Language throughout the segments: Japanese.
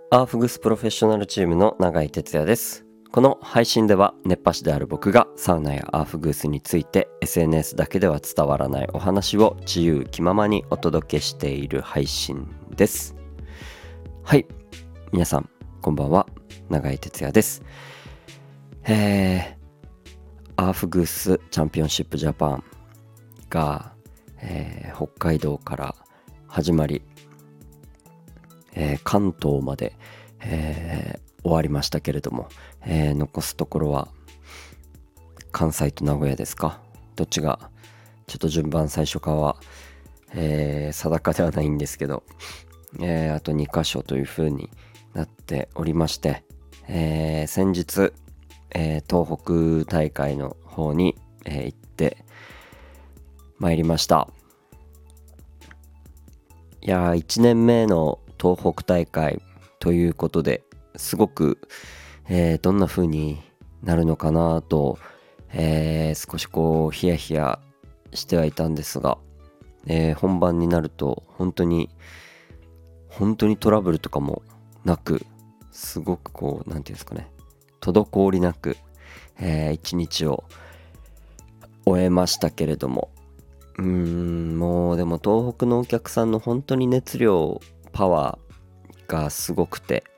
アーフグスプロフェッショナルチームの永井哲也です。この配信では熱波師である僕がサウナやアーフグースについて SNS だけでは伝わらないお話を自由気ままにお届けしている配信です。はい、皆さんこんばんは、永井哲也です。アーフグースチャンピオンシップジャパンが、北海道から始まり、関東まで、終わりましたけれども、残すところは関西と名古屋ですか。どっちがちょっと順番最初かは、定かではないんですけど、あと2カ所という風になっておりまして、先日、東北大会の方に、行ってまいりました。いやー、1年目の東北大会ということですごく、どんな風になるのかなと、少しヒヤヒヤしてはいたんですが、本番になると本当にトラブルとかもなく、すごくなんていうんですかね、滞りなく、一日を終えましたけれども、もうでも東北のお客さんの本当に熱量パワーがすごくて、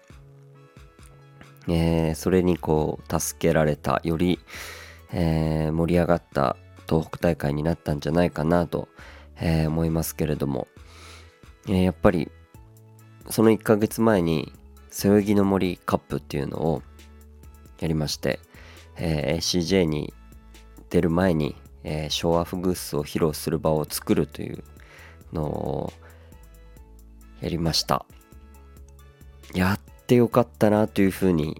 それに助けられた、より、盛り上がった東北大会になったんじゃないかなと、思いますけれども、やっぱりその1ヶ月前に背泳ぎの森カップっていうのをやりまして、CJ に出る前にショーアフグースを披露する場を作るというのをやりました。やってよかったなというふうに、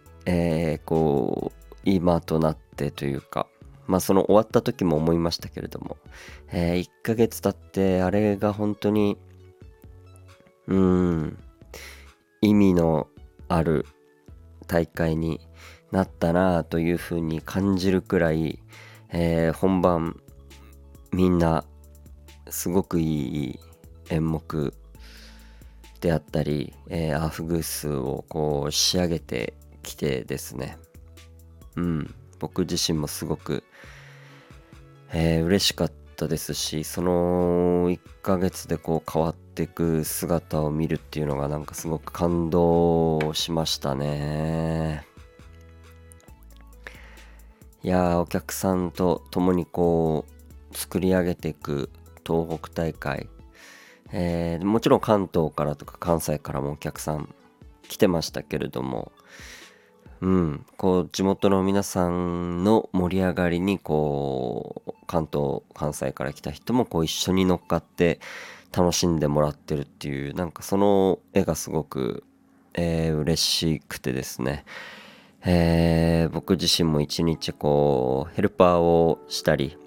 今となってというか、その終わった時も思いましたけれども、1ヶ月経ってあれが本当に意味のある大会になったなというふうに感じるくらい、本番みんなすごくいい演目であったり、アーフグースを仕上げてきてですね、僕自身もすごく、嬉しかったですし、その1ヶ月で変わっていく姿を見るっていうのがなんかすごく感動しましたね。いやー、お客さんと共に作り上げていく東北大会、もちろん関東からとか関西からもお客さん来てましたけれども、地元の皆さんの盛り上がりに関東関西から来た人も一緒に乗っかって楽しんでもらってるっていう、なんかその絵がすごく、嬉しくてですね、僕自身も一日ヘルパーをしたり、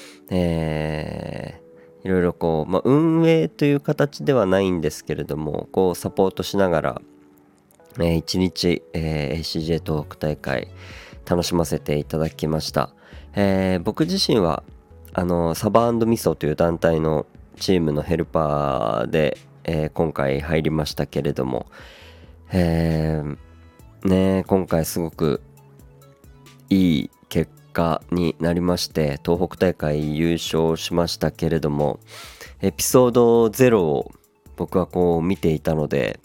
いろいろ運営という形ではないんですけれども、サポートしながら、一日、ACJ 東北大会楽しませていただきました。僕自身はサバ&ミソという団体のチームのヘルパーで、今回入りましたけれども、今回すごくいい結果になりまして、東北大会優勝しましたけれども、エピソード0を僕は見ていたので、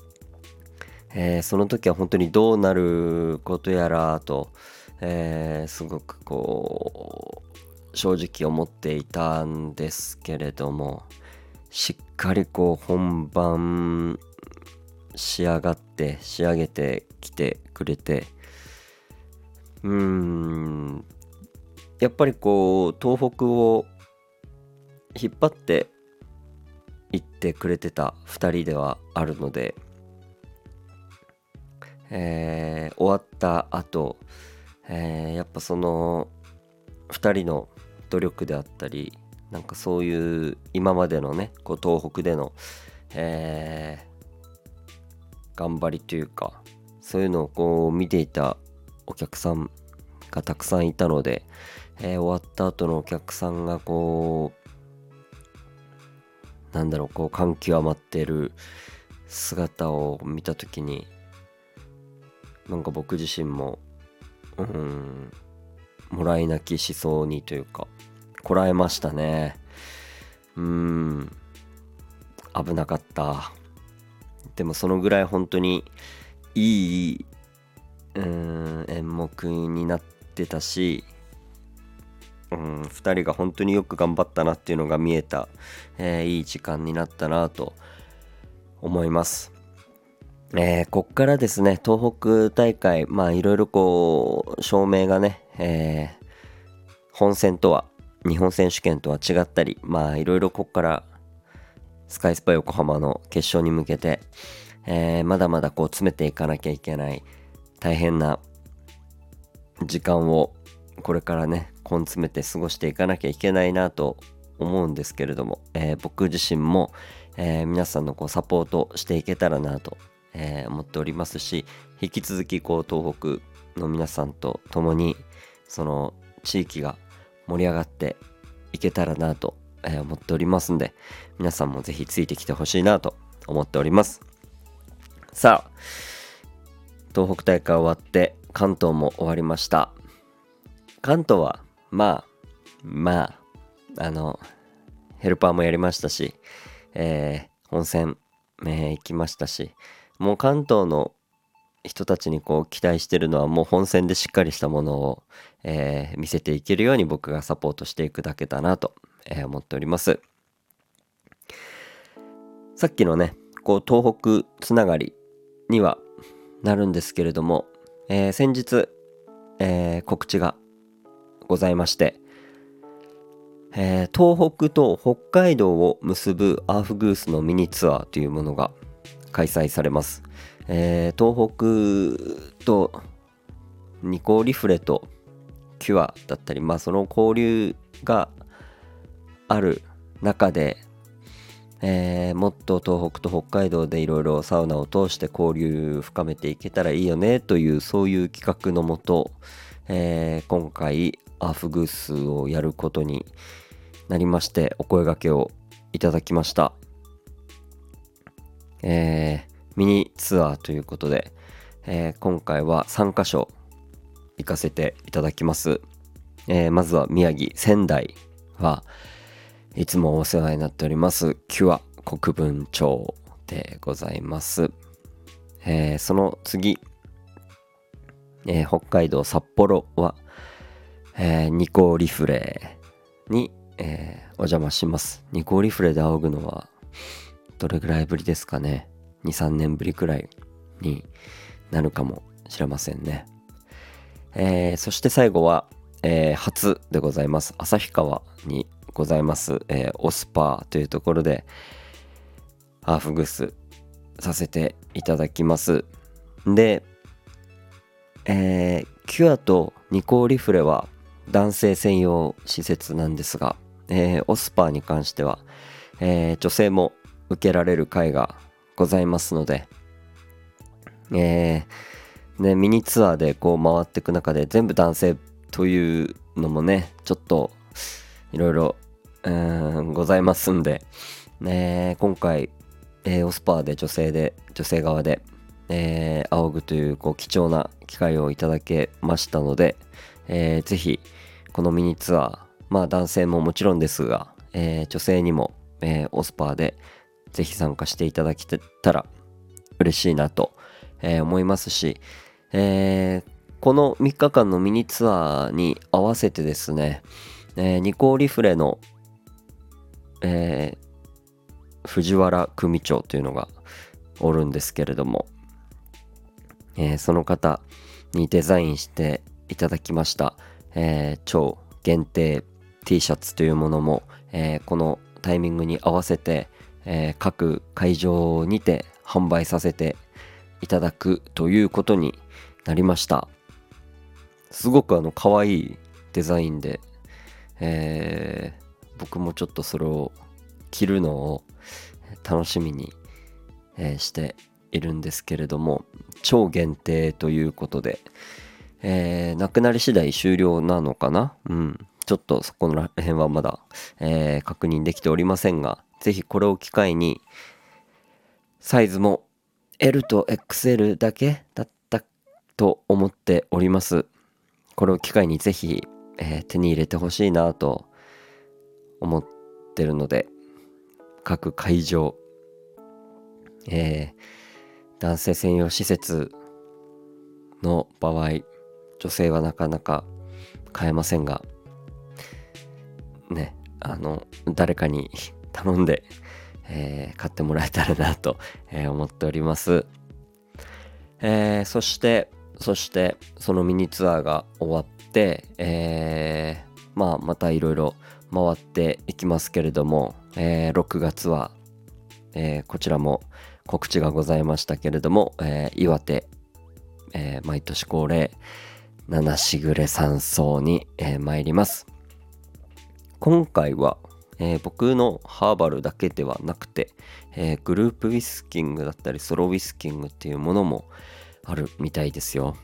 その時は本当にどうなることやらと、すごく正直思っていたんですけれども、しっかり本番仕上げてきてくれて、やっぱり東北を引っ張っていってくれてた2人ではあるので、終わった後、やっぱその2人の努力であったり、なんかそういう今までのね東北での、頑張りというか、そういうのを見ていたお客さんがたくさんいたので、終わった後のお客さんが感極まってる姿を見た時になんか僕自身ももらい泣きしそうにというかこらえましたね。危なかった。でもそのぐらい本当にいい演目になってたし、2人が本当によく頑張ったなっていうのが見えた、いい時間になったなと思います。こっからですね、東北大会いろいろこう照明がね、本戦とは日本選手権とは違ったりいろいろこっからスカイスパ横浜の決勝に向けて、まだまだこう詰めていかなきゃいけない大変な時間をこれからね根詰めて過ごしていかなきゃいけないなと思うんですけれども、僕自身も、皆さんのこうサポートしていけたらなと、思っておりますし、引き続きこう東北の皆さんと共にその地域が盛り上がっていけたらなと、思っておりますんで、皆さんもぜひついてきてほしいなと思っております。さあ、東北大会終わって関東も終わりました。関東はヘルパーもやりましたし、本戦、行きましたし、もう関東の人たちにこう期待してるのはもう本戦でしっかりしたものを、見せていけるように僕がサポートしていくだけだなと、思っております。さっきのねこう東北つながりにはなるんですけれども、先日、告知がございまして、東北と北海道を結ぶアーフグースのミニツアーというものが開催されます。東北とニコリフレとキュアだったりその交流がある中で、もっと東北と北海道でいろいろサウナを通して交流深めていけたらいいよねというそういう企画のもと、今回アーフグースをやることになりましてお声掛けをいただきました。ミニツアーということで、今回は3カ所行かせていただきます。まずは宮城仙台はいつもお世話になっておりますキュア国分町でございます。その次、北海道札幌は、ニコリフレに、お邪魔します。ニコリフレで仰ぐのはどれぐらいぶりですかね。 2,3 年ぶりくらいになるかもしれませんね。そして最後は、初でございます旭川にございます、オスパーというところでアーフグースさせていただきます。で、キュアとニコリフレは男性専用施設なんですが、オスパーに関しては、女性も受けられる会がございますので、ミニツアーでこう回っていく中で全部男性というのもねちょっといろいろございますんで、今回、オスパーで女性側で、仰ぐというこう貴重な機会をいただけましたので、ぜひこのミニツアー男性ももちろんですが、女性にも、オスパーでぜひ参加していただけたら嬉しいなと、思いますし、この3日間のミニツアーに合わせてですね、ニコリフレの、藤原組長というのがおるんですけれども、その方にデザインしていただきました、超限定 T シャツというものも、このタイミングに合わせて、各会場にて販売させていただくということになりました。すごく可愛いデザインで、僕もちょっとそれを着るのを楽しみに、しているんですけれども、超限定ということで、なくなり次第終了なのかな。ちょっとそこら辺はまだ、確認できておりませんが、ぜひこれを機会にサイズも L と XL だけだったと思っております。これを機会にぜひ、手に入れてほしいなと思ってるので、各会場、男性専用施設の場合、女性はなかなか買えませんがね、誰かに頼んで、買ってもらえたらなと、思っております。そしてそのミニツアーが終わって、またいろいろ回っていきますけれども、6月は、こちらも告知がございましたけれども、岩手、毎年恒例七しぐれ山荘に、参ります。今回は、僕のハーバルだけではなくて、グループウィスキングだったりソロウィスキングっていうものもあるみたいですよ。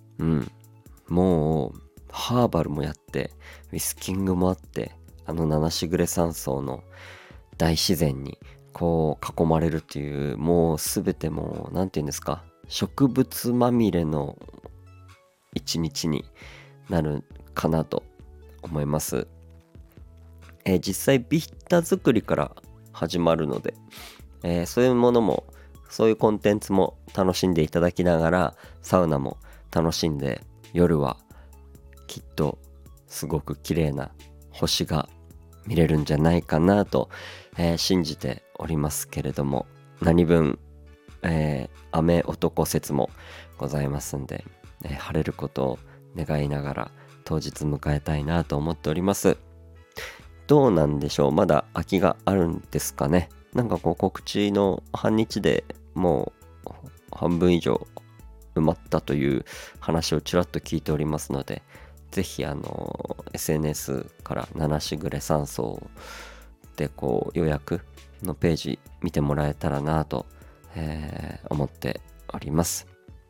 もうハーバルもやってウィスキングもあって、七しぐれ山荘の大自然にこう囲まれるっていう、もう全てもうなんていうんですか、植物まみれの一日になるかなと思います。実際ビッタ作りから始まるので、そういうものもそういうコンテンツも楽しんでいただきながら、サウナも楽しんで、夜はきっとすごく綺麗な星が見れるんじゃないかなと、信じておりますけれども、何分、雨男説もございますんで、晴れることを願いながら当日迎えたいなと思っております。どうなんでしょう、まだ空きがあるんですかね。なんかこう告知の半日でもう半分以上埋まったという話をちらっと聞いておりますので、ぜひSNS から七しぐれ山荘でこう予約のページ見てもらえたらなと、思っております。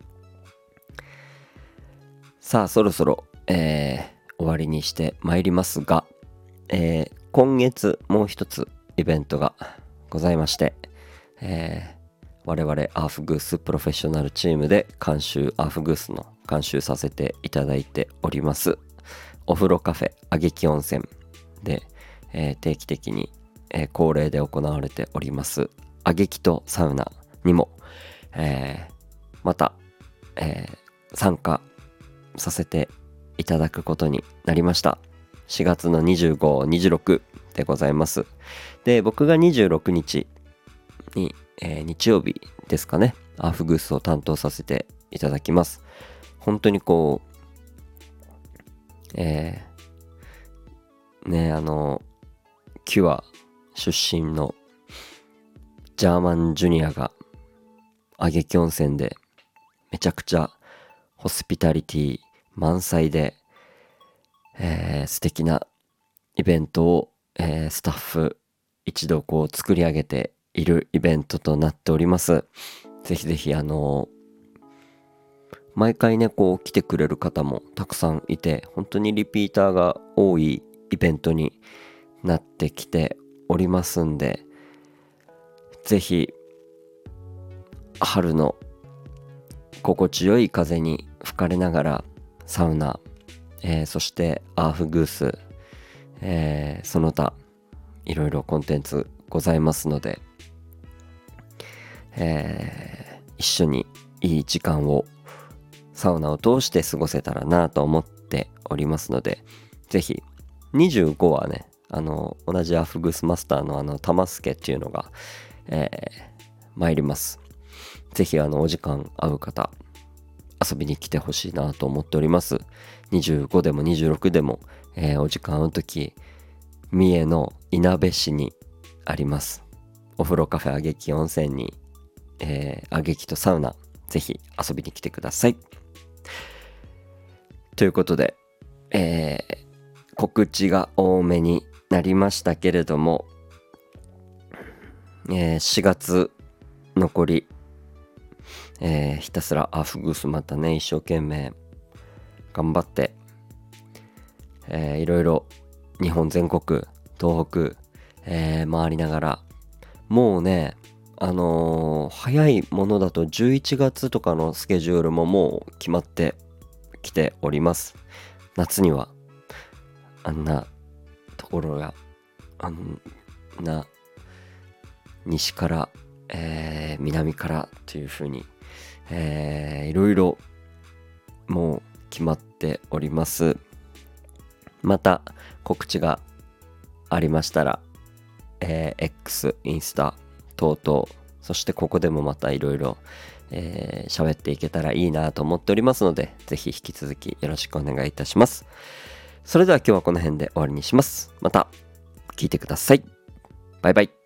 さあそろそろ、終わりにしてまいりますが、今月もう一つイベントがございまして、我々アーフグースプロフェッショナルチームでアーフグースの監修させていただいておりますお風呂カフェあげき温泉で、定期的に、恒例で行われておりますあげきとサウナにも、また、参加させていただくことになりました。4月の25、26でございます。で、僕が26日に、日曜日ですかね、アーフグースを担当させていただきます。本当にこう、キュア出身のジャーマンジュニアがあげき温泉でめちゃくちゃホスピタリティ満載で、素敵なイベントを、スタッフ一度こう作り上げているイベントとなっております。ぜひぜひ毎回ねこう来てくれる方もたくさんいて、本当にリピーターが多いイベントになってきておりますんで、ぜひ春の心地よい風に吹かれながらサウナ、そしてアーフグース、その他いろいろコンテンツございますので、一緒にいい時間をサウナを通して過ごせたらなと思っておりますので、ぜひ25はね同じアーフグースマスターの玉助っていうのが、参ります。ぜひお時間合う方遊びに来てほしいなと思っております。25でも26でも、お時間合うとき三重のいなべ市にありますお風呂カフェあげき温泉に、あげきとサウナぜひ遊びに来てください。ということで、告知が多めになりましたけれども、4月残り、ひたすらアーフグースまたね一生懸命頑張って、いろいろ日本全国東北、回りながらもうね早いものだと11月とかのスケジュールももう決まってきております。夏にはあんなところがあんな西から、南からというふうに、いろいろもう決まっております。また告知がありましたら、X、インスタ等々、そしてここでもまたいろいろ喋っていけたらいいなと思っておりますので、ぜひ引き続きよろしくお願いいたします。それでは今日はこの辺で終わりにします。また聞いてください。バイバイ。